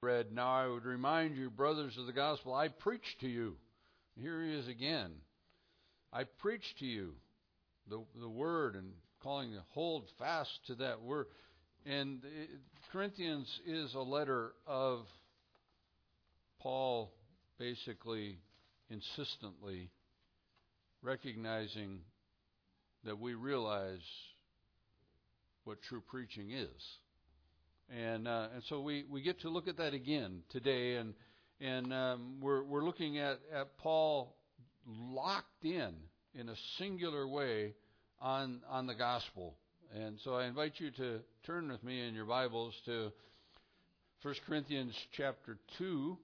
read, "Now I would remind you, brothers of the gospel, I preach to you." Here he is again. I preach to you the word, and calling you hold fast to that word. And Corinthians is a letter of Paul basically insistently recognizing that we realize what true preaching is. And so we get to look at that again today, and we're looking at Paul locked in a singular way on the gospel. And so I invite you to turn with me in your Bibles to 1 Corinthians chapter 2.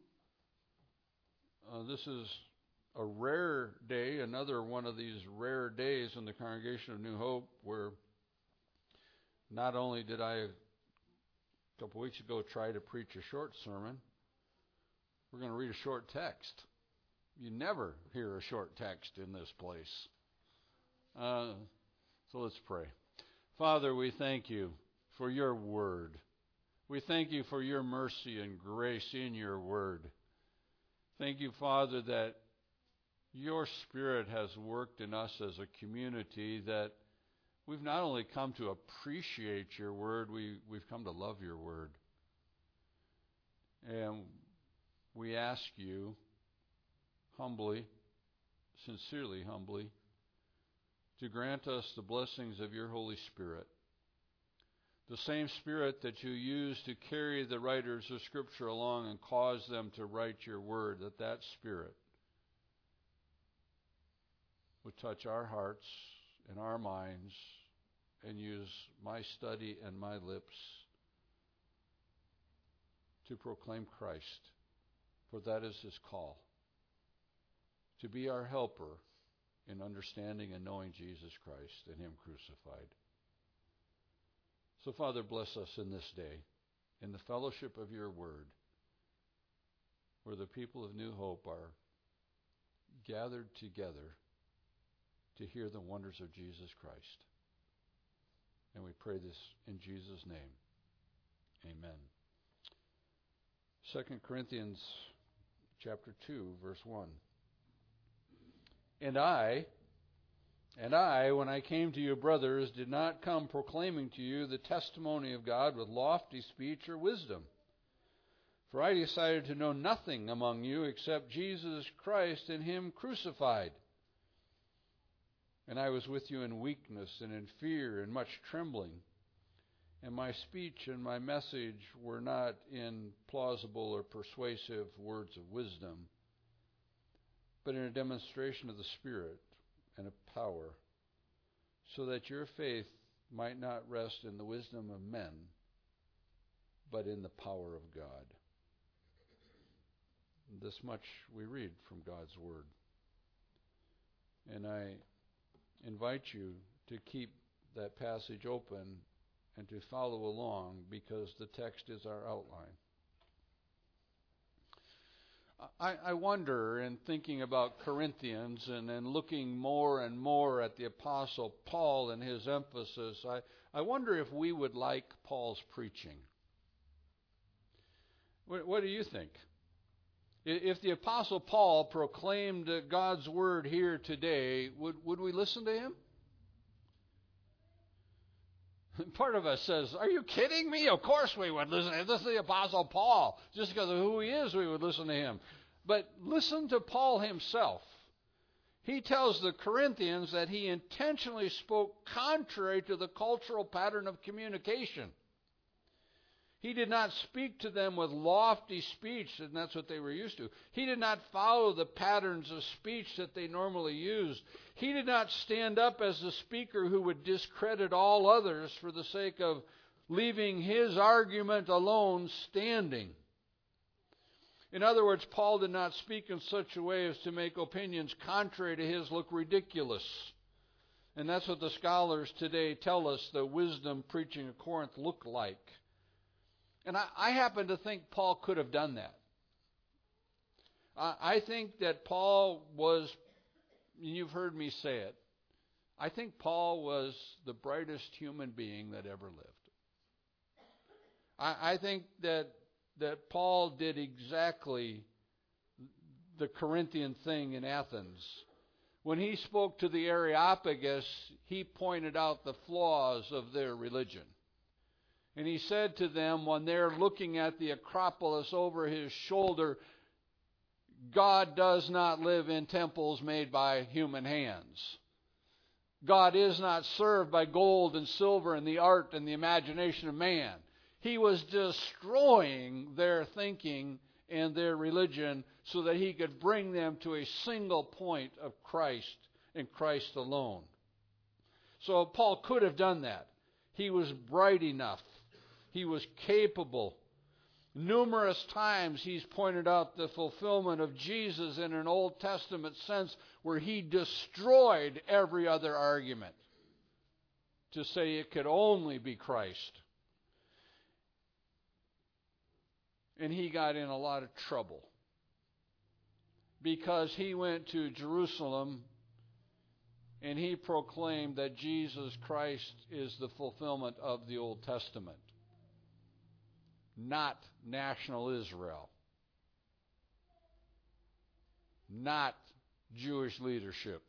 This is a rare day, another one of these rare days in the congregation of New Hope, where not only did I a couple weeks ago try to preach a short sermon, we're going to read a short text. You never hear a short text in this place. So let's pray. Father, we thank you for your word. We thank you for your mercy and grace in your word. Thank you, Father, that your Spirit has worked in us as a community, that we've not only come to appreciate your word, we've come to love your word. And we ask you humbly, sincerely humbly, to grant us the blessings of your Holy Spirit. The same Spirit that you use to carry the writers of Scripture along and cause them to write your word, that Spirit would touch our hearts and our minds and use my study and my lips to proclaim Christ, for that is his call, to be our helper in understanding and knowing Jesus Christ and him crucified. So, Father, bless us in this day, in the fellowship of your word, where the people of New Hope are gathered together to hear the wonders of Jesus Christ. And we pray this in Jesus' name. Amen. 2 Corinthians chapter 2, verse 1. And I, when I came to you, brothers, did not come proclaiming to you the testimony of God with lofty speech or wisdom. For I decided to know nothing among you except Jesus Christ and him crucified. And I was with you in weakness and in fear and much trembling. And my speech and my message were not in plausible or persuasive words of wisdom, but in a demonstration of the Spirit and of power, so that your faith might not rest in the wisdom of men, but in the power of God. This much we read from God's Word. And I invite you to keep that passage open and to follow along, because the text is our outline. I wonder, in thinking about Corinthians and then looking more and more at the Apostle Paul and his emphasis, I wonder if we would like Paul's preaching. What do you think? If the Apostle Paul proclaimed God's word here today, would we listen to him? Part of us says, are you kidding me? Of course we would listen to him. This is the Apostle Paul. Just because of who he is, we would listen to him. But listen to Paul himself. He tells the Corinthians that he intentionally spoke contrary to the cultural pattern of communication. He did not speak to them with lofty speech, and that's what they were used to. He did not follow the patterns of speech that they normally used. He did not stand up as the speaker who would discredit all others for the sake of leaving his argument alone standing. In other words, Paul did not speak in such a way as to make opinions contrary to his look ridiculous. And that's what the scholars today tell us the wisdom preaching of Corinth looked like. And I happen to think Paul could have done that. I think that Paul was, you've heard me say it, I think Paul was the brightest human being that ever lived. I think that that Paul did exactly the Corinthian thing in Athens. When he spoke to the Areopagus, he pointed out the flaws of their religion. And he said to them, when they're looking at the Acropolis over his shoulder, God does not live in temples made by human hands. God is not served by gold and silver and the art and the imagination of man. He was destroying their thinking and their religion so that he could bring them to a single point of Christ and Christ alone. So Paul could have done that. He was bright enough. He was capable. Numerous times he's pointed out the fulfillment of Jesus in an Old Testament sense where he destroyed every other argument to say it could only be Christ. And he got in a lot of trouble because he went to Jerusalem and he proclaimed that Jesus Christ is the fulfillment of the Old Testament, not national Israel, not Jewish leadership,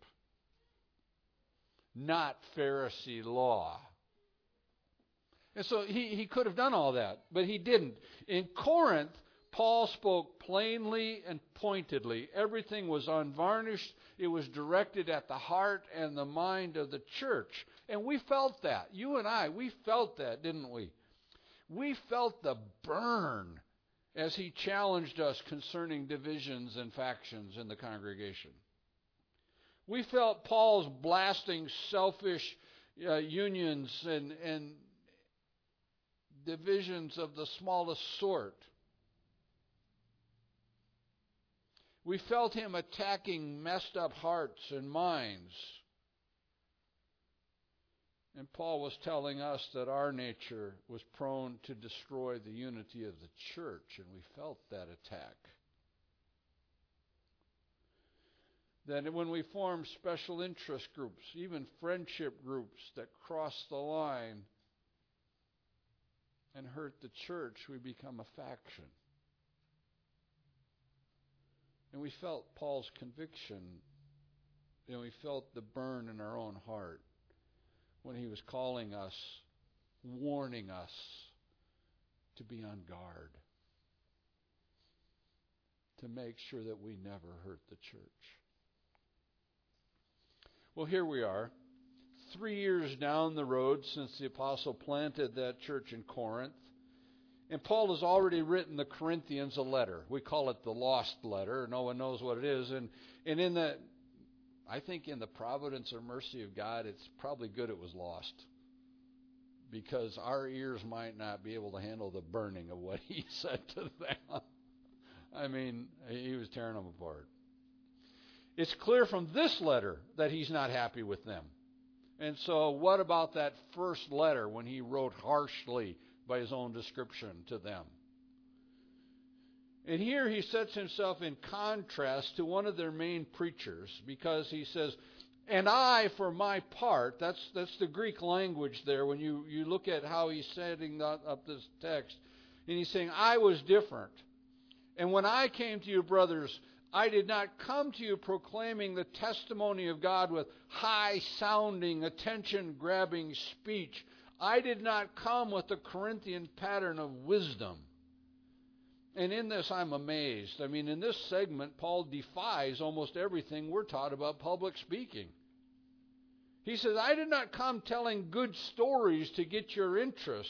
not Pharisee law. And so he could have done all that, but he didn't. In Corinth, Paul spoke plainly and pointedly. Everything was unvarnished. It was directed at the heart and the mind of the church. And we felt that. You and I, we felt that, didn't we? We felt the burn as he challenged us concerning divisions and factions in the congregation. We felt Paul's blasting selfish unions and divisions of the smallest sort. We felt him attacking messed up hearts and minds. And Paul was telling us that our nature was prone to destroy the unity of the church, and we felt that attack. That when we form special interest groups, even friendship groups that cross the line and hurt the church, we become a faction. And we felt Paul's conviction, and we felt the burn in our own heart when he was calling us, warning us to be on guard, to make sure that we never hurt the church. Well, here we are, 3 years down the road since the apostle planted that church in Corinth. And Paul has already written the Corinthians a letter. We call it the lost letter. No one knows what it is. And in the, I think in the providence or mercy of God, it's probably good it was lost, because our ears might not be able to handle the burning of what he said to them. I mean, he was tearing them apart. It's clear from this letter that he's not happy with them. And so what about that first letter when he wrote harshly by his own description to them? And here he sets himself in contrast to one of their main preachers, because he says, and I, for my part, that's the Greek language there when you look at how he's setting up this text. And he's saying, I was different. And when I came to you, brothers, I did not come to you proclaiming the testimony of God with high-sounding, attention-grabbing speech. I did not come with the Corinthian pattern of wisdom. And in this, I'm amazed. I mean, in this segment, Paul defies almost everything we're taught about public speaking. He says, I did not come telling good stories to get your interest.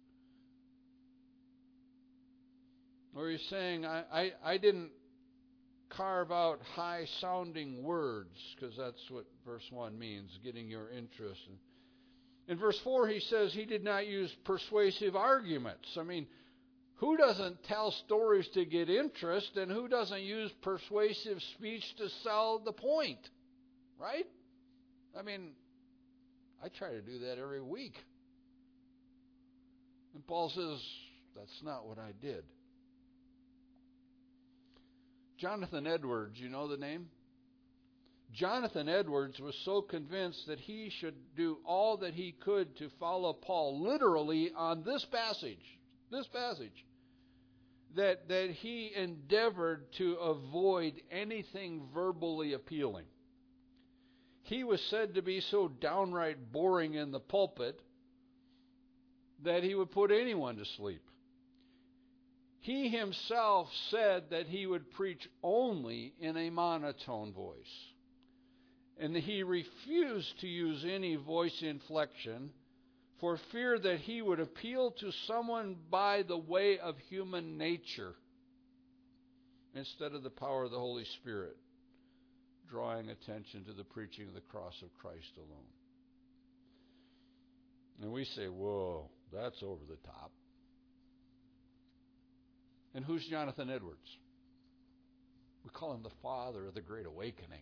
Or he's saying, I didn't carve out high-sounding words, because that's what verse 1 means, getting your interest. In verse 4, he says he did not use persuasive arguments. I mean, who doesn't tell stories to get interest, and who doesn't use persuasive speech to sell the point? Right? I mean, I try to do that every week. And Paul says, that's not what I did. Jonathan Edwards, you know the name? Jonathan Edwards was so convinced that he should do all that he could to follow Paul literally on this passage, that he endeavored to avoid anything verbally appealing. He was said to be so downright boring in the pulpit that he would put anyone to sleep. He himself said that he would preach only in a monotone voice. And he refused to use any voice inflection for fear that he would appeal to someone by the way of human nature instead of the power of the Holy Spirit, drawing attention to the preaching of the cross of Christ alone. And we say, whoa, that's over the top. And who's Jonathan Edwards? We call him the father of the Great Awakening.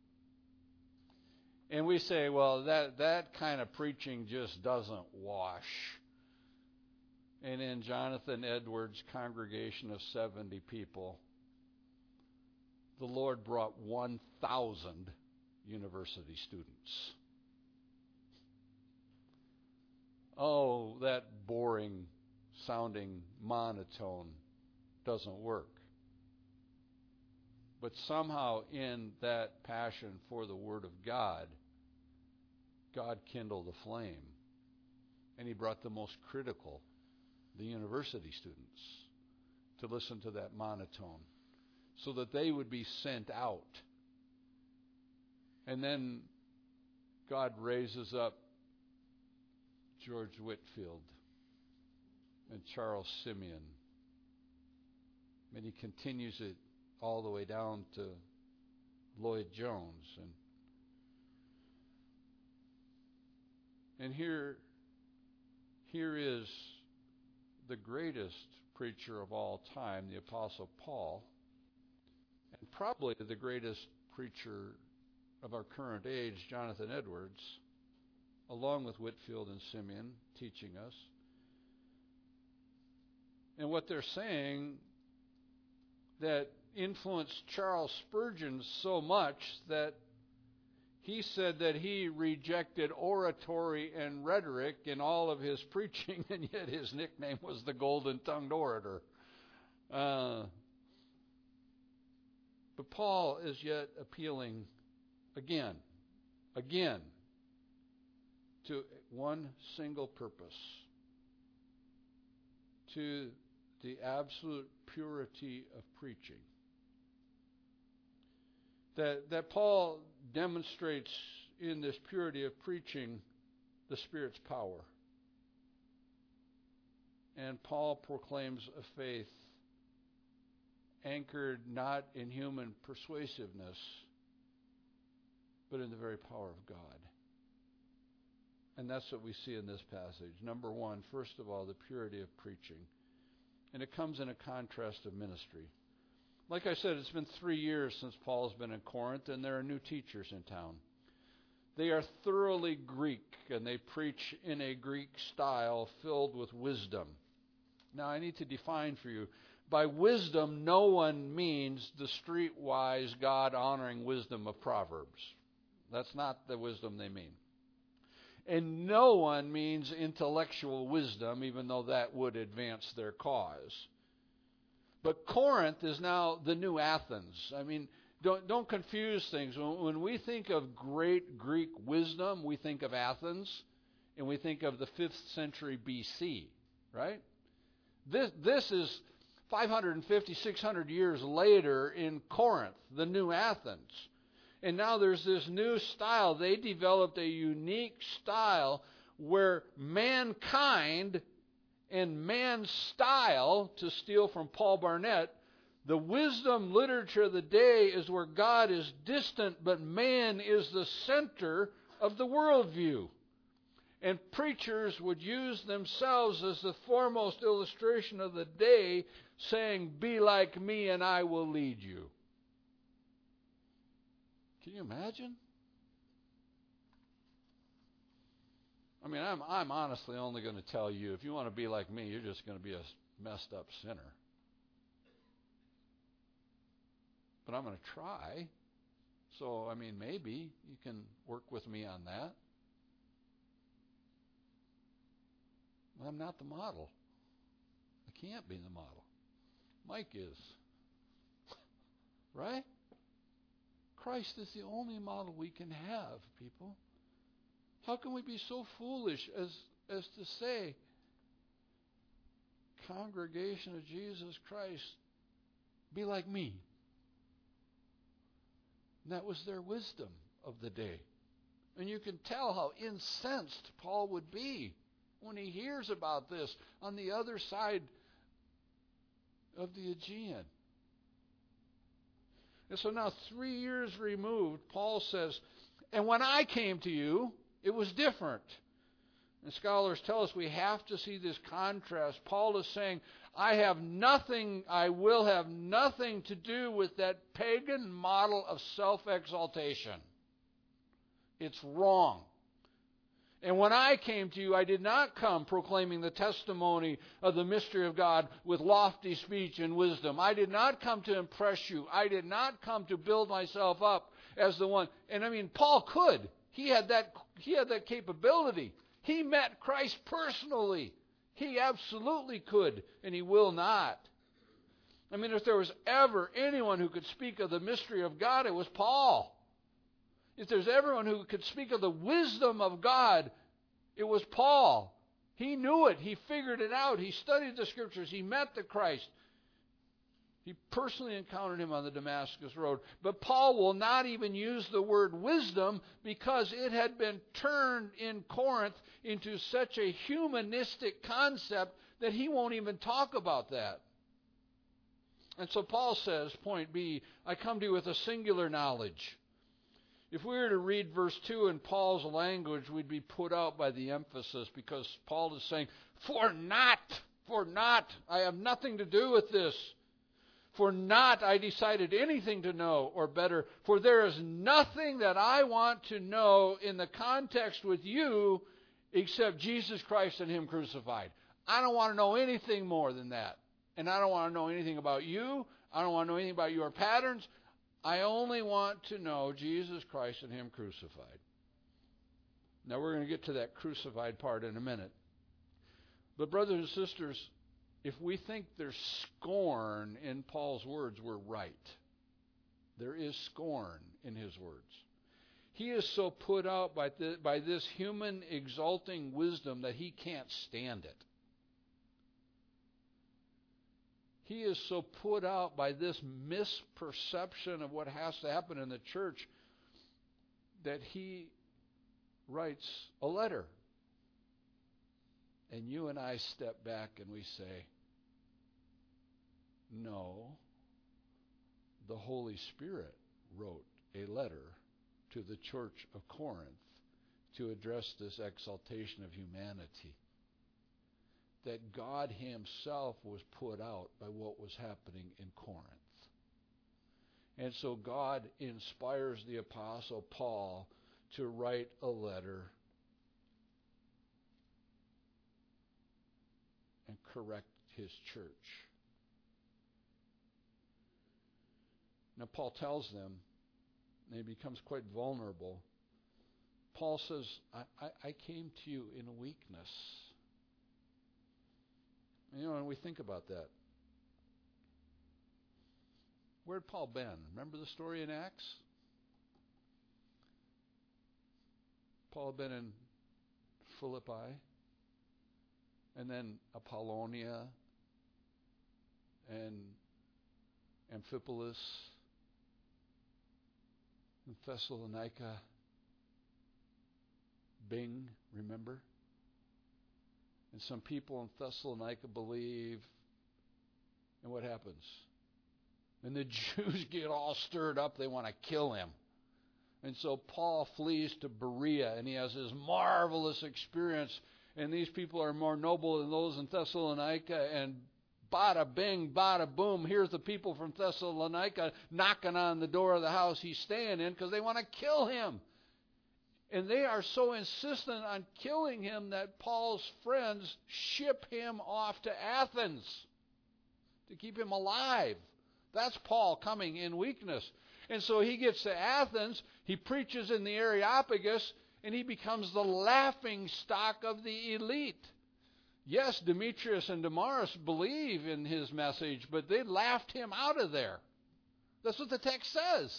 And we say, well, that kind of preaching just doesn't wash. And in Jonathan Edwards' congregation of 70 people, the Lord brought 1,000 university students. Oh, that boring sounding monotone doesn't work. But somehow in that passion for the Word of God, God kindled a flame. And he brought the most critical, the university students, to listen to that monotone so that they would be sent out. And then God raises up George Whitefield and Charles Simeon. And he continues it all the way down to Lloyd Jones. And here is the greatest preacher of all time, the Apostle Paul, and probably the greatest preacher of our current age, Jonathan Edwards, along with Whitefield and Simeon, teaching us. And what they're saying that influenced Charles Spurgeon so much that he said that he rejected oratory and rhetoric in all of his preaching, and yet his nickname was the Golden-Tongued Orator. But Paul is yet appealing again, to one single purpose, to the absolute purity of preaching. That Paul demonstrates in this purity of preaching the Spirit's power. And Paul proclaims a faith anchored not in human persuasiveness, but in the very power of God. And that's what we see in this passage. Number one, first of all, the purity of preaching. And it comes in a contrast of ministry. Like I said, it's been 3 years since Paul's been in Corinth, and there are new teachers in town. They are thoroughly Greek, and they preach in a Greek style filled with wisdom. Now, I need to define for you. By wisdom, no one means the streetwise, God-honoring wisdom of Proverbs. That's not the wisdom they mean. And no one means intellectual wisdom, even though that would advance their cause. But Corinth is now the new Athens. I mean, don't confuse things. When we think of great Greek wisdom, we think of Athens, and we think of the 5th century BC, right? This is 550, 600 years later in Corinth, the new Athens. And now there's this new style. They developed a unique style where mankind and man's style, to steal from Paul Barnett, the wisdom literature of the day is where God is distant, but man is the center of the worldview. And preachers would use themselves as the foremost illustration of the day, saying, "Be like me and I will lead you." Can you imagine? I mean, I'm honestly only going to tell you, if you want to be like me, you're just going to be a messed up sinner. But I'm going to try. So, I mean, maybe you can work with me on that. I'm not the model. I can't be the model. Mike is. Right? Christ is the only model we can have, people. How can we be so foolish as to say, congregation of Jesus Christ, be like me? And that was their wisdom of the day. And you can tell how incensed Paul would be when he hears about this on the other side of the Aegean. And so now 3 years removed, Paul says, and when I came to you, it was different. And scholars tell us we have to see this contrast. Paul is saying, I will have nothing to do with that pagan model of self-exaltation. It's wrong. And when I came to you, I did not come proclaiming the testimony of the mystery of God with lofty speech and wisdom. I did not come to impress you. I did not come to build myself up as the one. And I mean, Paul could. He had that capability. He met Christ personally. He absolutely could, and he will not. I mean, if there was ever anyone who could speak of the mystery of God, it was Paul. If there's everyone who could speak of the wisdom of God, it was Paul. He knew it. He figured it out. He studied the Scriptures. He met the Christ. He personally encountered him on the Damascus Road. But Paul will not even use the word wisdom because it had been turned in Corinth into such a humanistic concept that he won't even talk about that. And so Paul says, point B, I come to you with a singular knowledge. If we were to read verse 2 in Paul's language, we'd be put out by the emphasis because Paul is saying, for not, I have nothing to do with this. For not I decided anything to know, or better, for there is nothing that I want to know in the context with you except Jesus Christ and Him crucified. I don't want to know anything more than that. And I don't want to know anything about you. I don't want to know anything about your patterns. I only want to know Jesus Christ and Him crucified. Now we're going to get to that crucified part in a minute. But brothers and sisters, if we think there's scorn in Paul's words, we're right. There is scorn in his words. He is so put out by this human exalting wisdom that he can't stand it. He is so put out by this misperception of what has to happen in the church that he writes a letter. And you and I step back and we say, no, the Holy Spirit wrote a letter to the church of Corinth to address this exaltation of humanity. That God Himself was put out by what was happening in Corinth. And so God inspires the Apostle Paul to write a letter and correct his church. Now Paul tells them, and he becomes quite vulnerable. Paul says, I came to you in weakness. You know, and we think about that. Where'd Paul been? Remember the story in Acts? Paul had been in Philippi, and then Apollonia, and Amphipolis, and Thessalonica, Bing, remember? And some people in Thessalonica believe, and what happens? And the Jews get all stirred up, they want to kill him. And so Paul flees to Berea, and he has this marvelous experience, and these people are more noble than those in Thessalonica, and bada bing, bada boom, here's the people from Thessalonica knocking on the door of the house he's staying in because they want to kill him. And they are so insistent on killing him that Paul's friends ship him off to Athens to keep him alive. That's Paul coming in weakness. And so he gets to Athens, he preaches in the Areopagus, and he becomes the laughing stock of the elite. Yes, Demetrius and Damaris believe in his message, but they laughed him out of there. That's what the text says.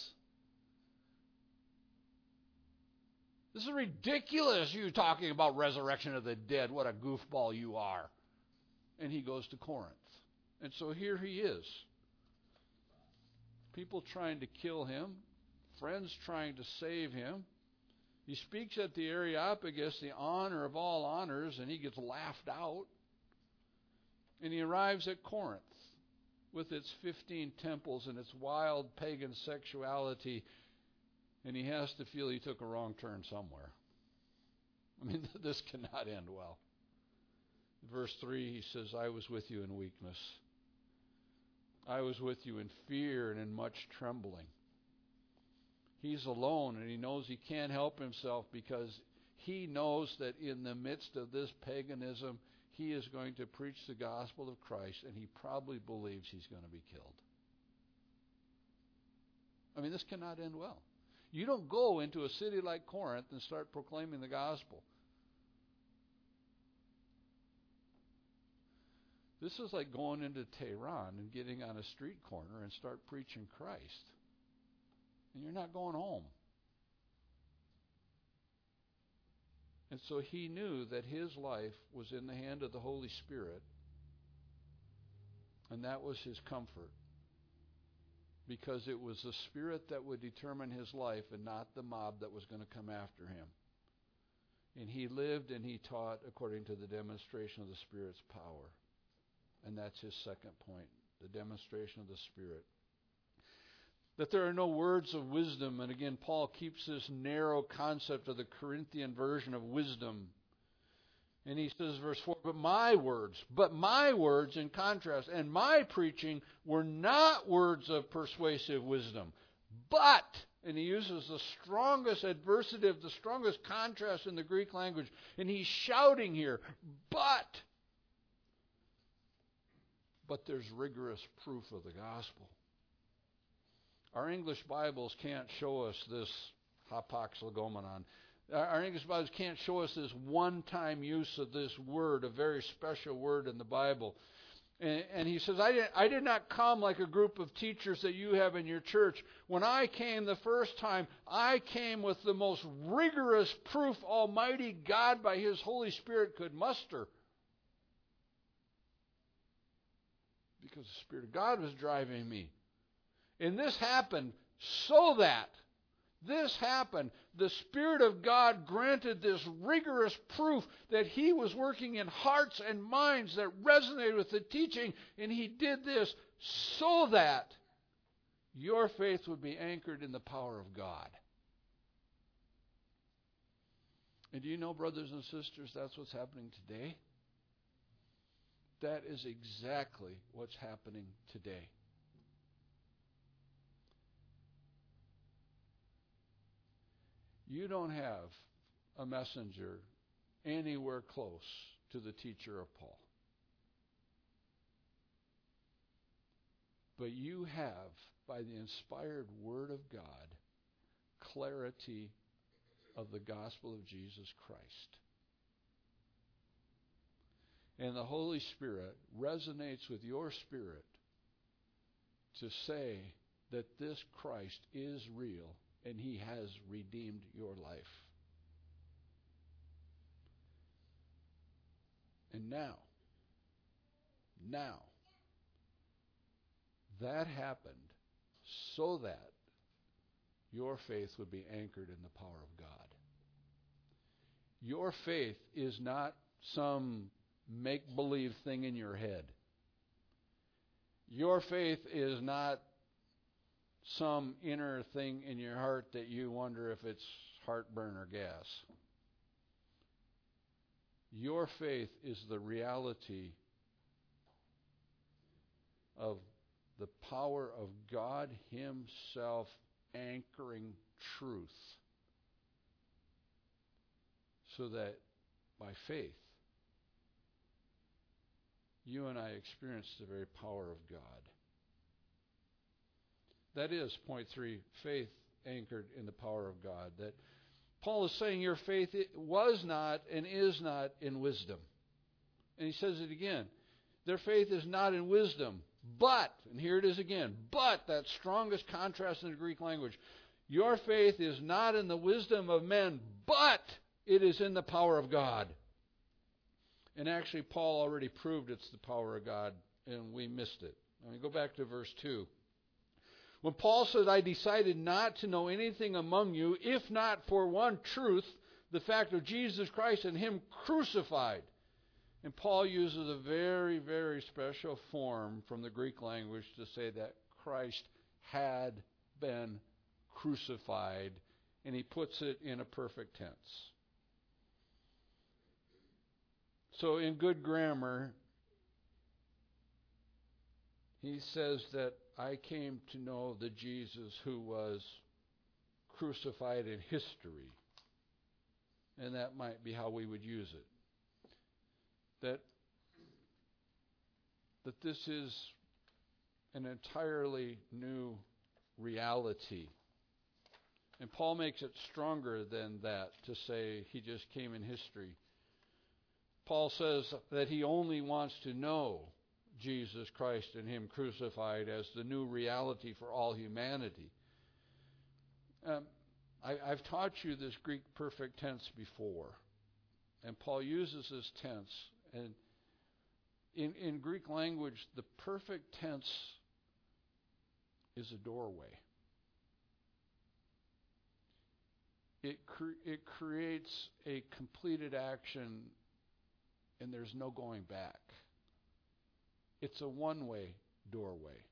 This is ridiculous, you talking about resurrection of the dead. What a goofball you are. And he goes to Corinth. And so here he is. People trying to kill him. Friends trying to save him. He speaks at the Areopagus, the honor of all honors, and he gets laughed out. And he arrives at Corinth with its 15 temples and its wild pagan sexuality, and he has to feel he took a wrong turn somewhere. I mean, this cannot end well. Verse 3, he says, I was with you in weakness. I was with you in fear and in much trembling. He's alone, and he knows he can't help himself because he knows that in the midst of this paganism, he is going to preach the gospel of Christ, and he probably believes he's going to be killed. I mean, this cannot end well. You don't go into a city like Corinth and start proclaiming the gospel. This is like going into Tehran and getting on a street corner and start preaching Christ. And you're not going home. And so he knew that his life was in the hand of the Holy Spirit, and that was his comfort, because it was the Spirit that would determine his life and not the mob that was going to come after him. And he lived and he taught according to the demonstration of the Spirit's power. And that's his second point, the demonstration of the Spirit. That there are no words of wisdom. And again, Paul keeps this narrow concept of the Corinthian version of wisdom. And he says, verse 4, but my words in contrast, and my preaching were not words of persuasive wisdom, but, and he uses the strongest adversative, the strongest contrast in the Greek language, and he's shouting here, but there's rigorous proof of the gospel. Our English Bibles can't show us this hapax legomenon. Our English Bibles can't show us this one-time use of this word, a very special word in the Bible. And he says, I did not come like a group of teachers that you have in your church. When I came the first time, I came with the most rigorous proof Almighty God by His Holy Spirit could muster. Because the Spirit of God was driving me. And this happened so that the Spirit of God granted this rigorous proof that He was working in hearts and minds that resonated with the teaching, and He did this so that your faith would be anchored in the power of God. And do you know, brothers and sisters, that's what's happening today? That is exactly what's happening today. You don't have a messenger anywhere close to the teacher of Paul. But you have, by the inspired Word of God, clarity of the gospel of Jesus Christ. And the Holy Spirit resonates with your spirit to say that this Christ is real and He has redeemed your life. And now, that happened so that your faith would be anchored in the power of God. Your faith is not some make-believe thing in your head. Your faith is not some inner thing in your heart that you wonder if it's heartburn or gas. Your faith is the reality of the power of God Himself anchoring truth, so that by faith you and I experience the very power of God. That is, point 3, faith anchored in the power of God. That Paul is saying your faith was not and is not in wisdom. And he says it again. Their faith is not in wisdom, but, and here it is again, but, that strongest contrast in the Greek language. Your faith is not in the wisdom of men, but it is in the power of God. And actually, Paul already proved it's the power of God, and we missed it. Let me go back to verse 2. When Paul said, I decided not to know anything among you, if not for one truth, the fact of Jesus Christ and Him crucified. And Paul uses a very, very special form from the Greek language to say that Christ had been crucified, and he puts it in a perfect tense. So in good grammar, he says that I came to know the Jesus who was crucified in history. And that might be how we would use it. That this is an entirely new reality. And Paul makes it stronger than that to say he just came in history. Paul says that he only wants to know Jesus Christ and Him crucified as the new reality for all humanity. I've taught you this Greek perfect tense before. And Paul uses this tense. And in Greek language, the perfect tense is a doorway. It creates a completed action, and there's no going back. It's a one-way doorway.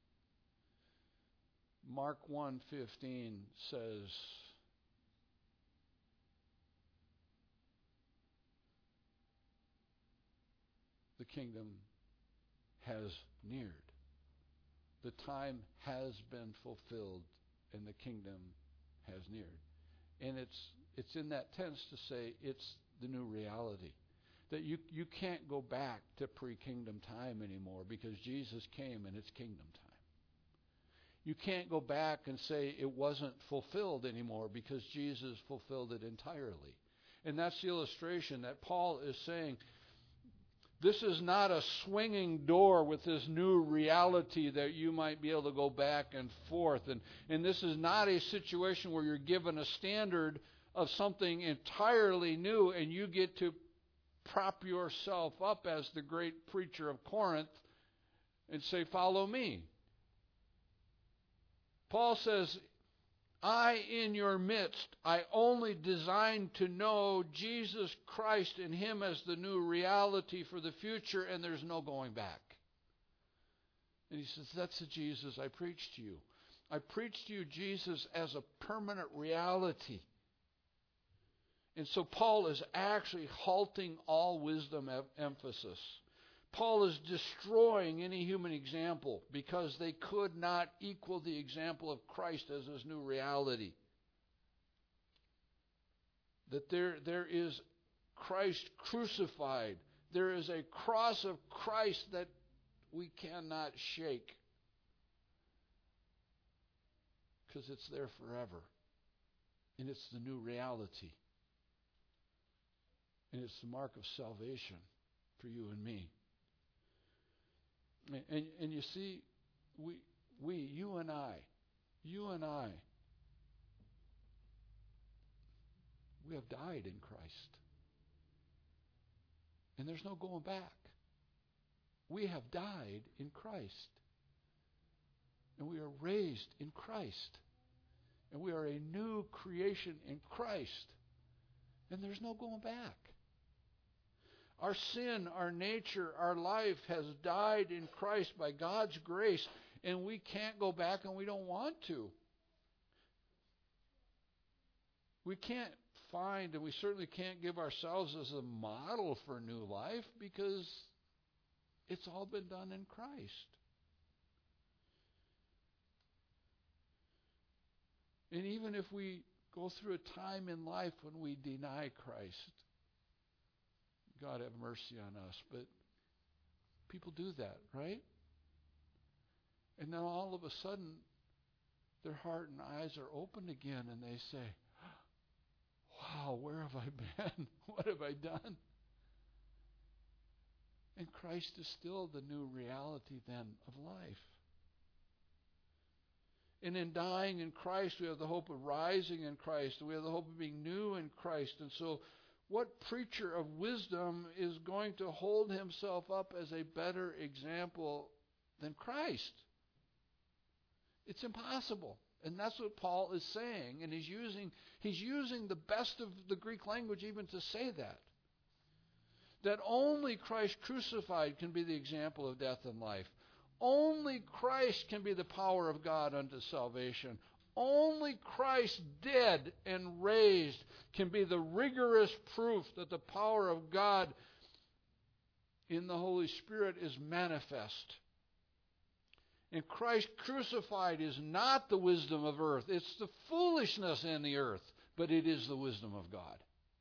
Mark 1:15 says, the kingdom has neared. The time has been fulfilled, and the kingdom has neared. And it's in that tense to say it's the new reality. That you can't go back to pre-kingdom time anymore because Jesus came and it's kingdom time. You can't go back and say it wasn't fulfilled anymore because Jesus fulfilled it entirely. And that's the illustration that Paul is saying. This is not a swinging door with this new reality that you might be able to go back and forth. And this is not a situation where you're given a standard of something entirely new and you get to prop yourself up as the great preacher of Corinth and say, follow me. Paul says, I in your midst, I only designed to know Jesus Christ and Him as the new reality for the future, and there's no going back. And he says, that's the Jesus I preached to you. I preached to you Jesus as a permanent reality. And so Paul is actually halting all wisdom emphasis. Paul is destroying any human example because they could not equal the example of Christ as His new reality. That there is Christ crucified. There is a cross of Christ that we cannot shake because it's there forever. And it's the new reality. And it's the mark of salvation for you and me. And you see, you and I, we have died in Christ. And there's no going back. We have died in Christ. And we are raised in Christ. And we are a new creation in Christ. And there's no going back. Our sin, our nature, our life has died in Christ by God's grace, and we can't go back and we don't want to. We can't find, and we certainly can't give ourselves as a model for new life because it's all been done in Christ. And even if we go through a time in life when we deny Christ, God have mercy on us. But people do that, right? And then all of a sudden, their heart and eyes are opened again, and they say, wow, where have I been? What have I done? And Christ is still the new reality then of life. And in dying in Christ, we have the hope of rising in Christ. We have the hope of being new in Christ. And so, what preacher of wisdom is going to hold himself up as a better example than Christ? It's impossible. And that's what Paul is saying. And he's using the best of the Greek language even to say that. That only Christ crucified can be the example of death and life. Only Christ can be the power of God unto salvation. Only Christ dead and raised can be the rigorous proof that the power of God in the Holy Spirit is manifest. And Christ crucified is not the wisdom of earth. It's the foolishness in the earth, but it is the wisdom of God.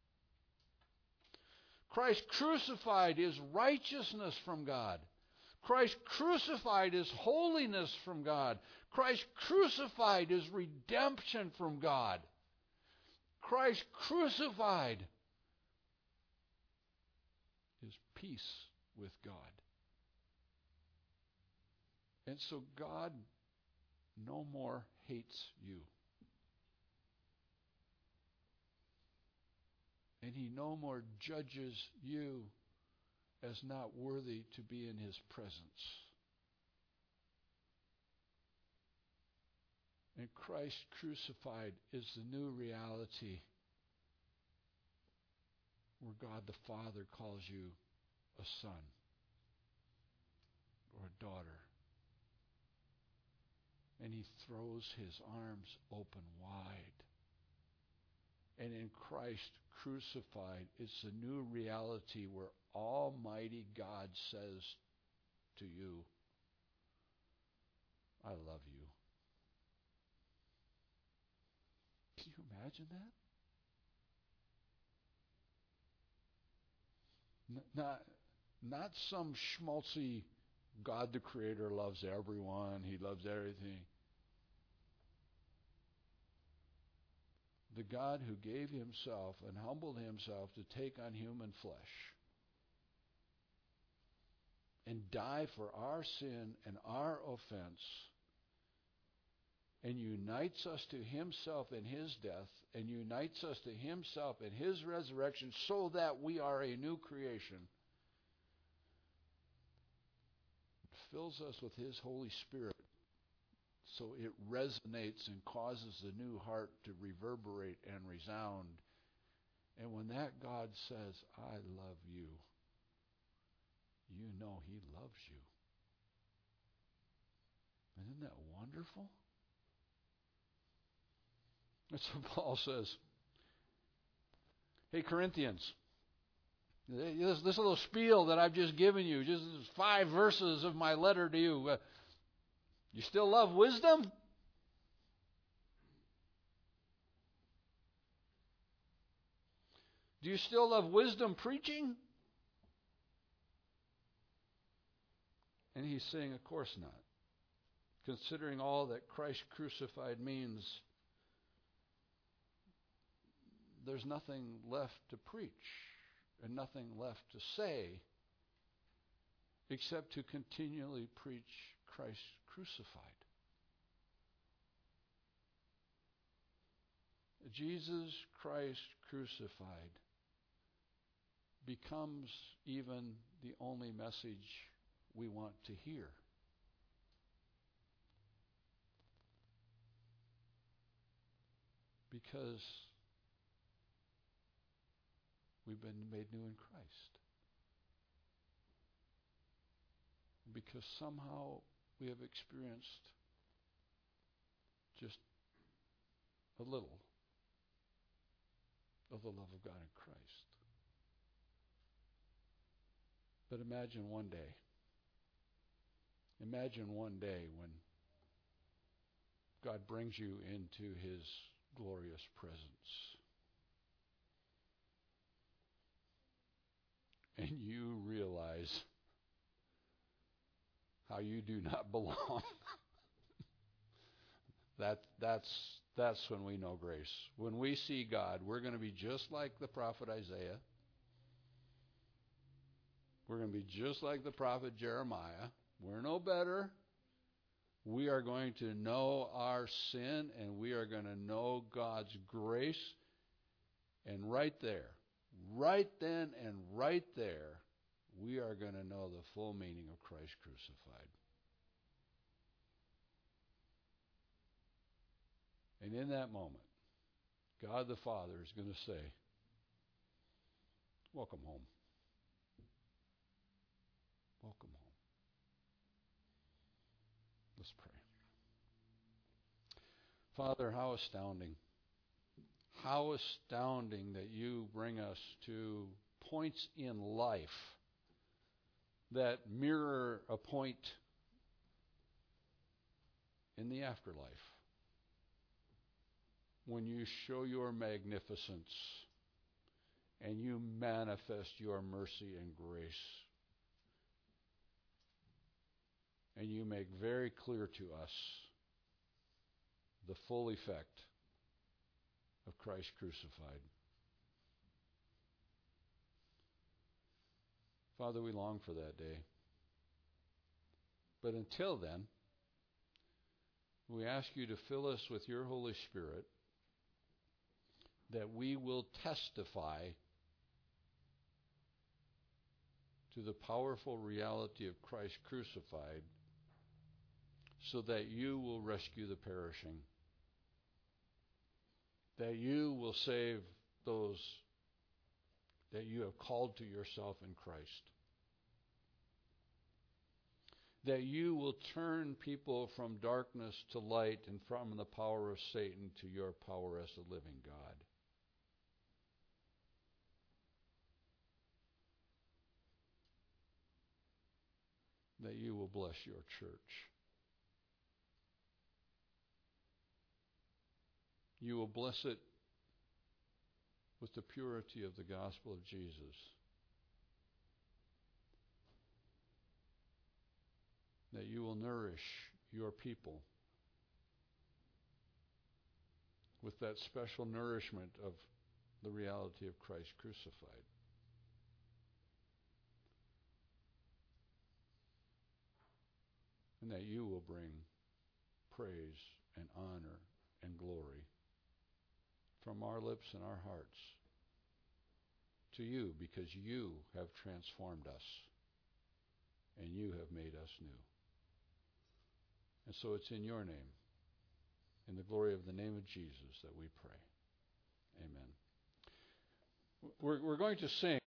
Christ crucified is righteousness from God. Christ crucified is holiness from God. Christ crucified is redemption from God. Christ crucified is peace with God. And so God no more hates you. And He no more judges you as not worthy to be in His presence. And Christ crucified is the new reality where God the Father calls you a son or a daughter. And He throws His arms open wide. And in Christ crucified, it's a new reality where Almighty God says to you, I love you. Can you imagine that? Not some schmaltzy God the Creator loves everyone. He loves everything. The God who gave Himself and humbled Himself to take on human flesh and die for our sin and our offense, and unites us to Himself in His death, and unites us to Himself in His resurrection, so that we are a new creation. Fills us with His Holy Spirit, so it resonates and causes the new heart to reverberate and resound. And when that God says, I love you, you know He loves you. Isn't that wonderful? That's what Paul says. Hey, Corinthians, this little spiel that I've just given you, just 5 verses of my letter to you, you still love wisdom? Do you still love wisdom preaching? And he's saying, of course not. Considering all that Christ crucified means, there's nothing left to preach and nothing left to say except to continually preach Christ crucified. Jesus Christ crucified becomes even the only message we want to hear. Because we've been made new in Christ. Because somehow we have experienced just a little of the love of God in Christ. But imagine one day when God brings you into His glorious presence. And you realize how you do not belong. That's when we know grace. When we see God, we're going to be just like the prophet Isaiah. We're going to be just like the prophet Jeremiah. We're no better. We are going to know our sin, and we are going to know God's grace. And right there, right then and right there, we are going to know the full meaning of Christ crucified. And in that moment, God the Father is going to say, welcome home. Welcome home. Let's pray. Father, how astounding. How astounding that you bring us to points in life that mirror a point in the afterlife. When you show your magnificence and you manifest your mercy and grace. And you make very clear to us the full effect of Christ crucified. Father, we long for that day. But until then, we ask you to fill us with your Holy Spirit, that we will testify to the powerful reality of Christ crucified, so that you will rescue the perishing, that you will save those that you have called to yourself in Christ, that you will turn people from darkness to light and from the power of Satan to your power as the living God. That you will bless your church. You will bless it with the purity of the gospel of Jesus. That you will nourish your people with that special nourishment of the reality of Christ crucified. And that you will bring praise and honor and glory from our lips and our hearts to you, because you have transformed us and you have made us new. And so it's in your name, in the glory of the name of Jesus, that we pray. Amen. We're going to sing.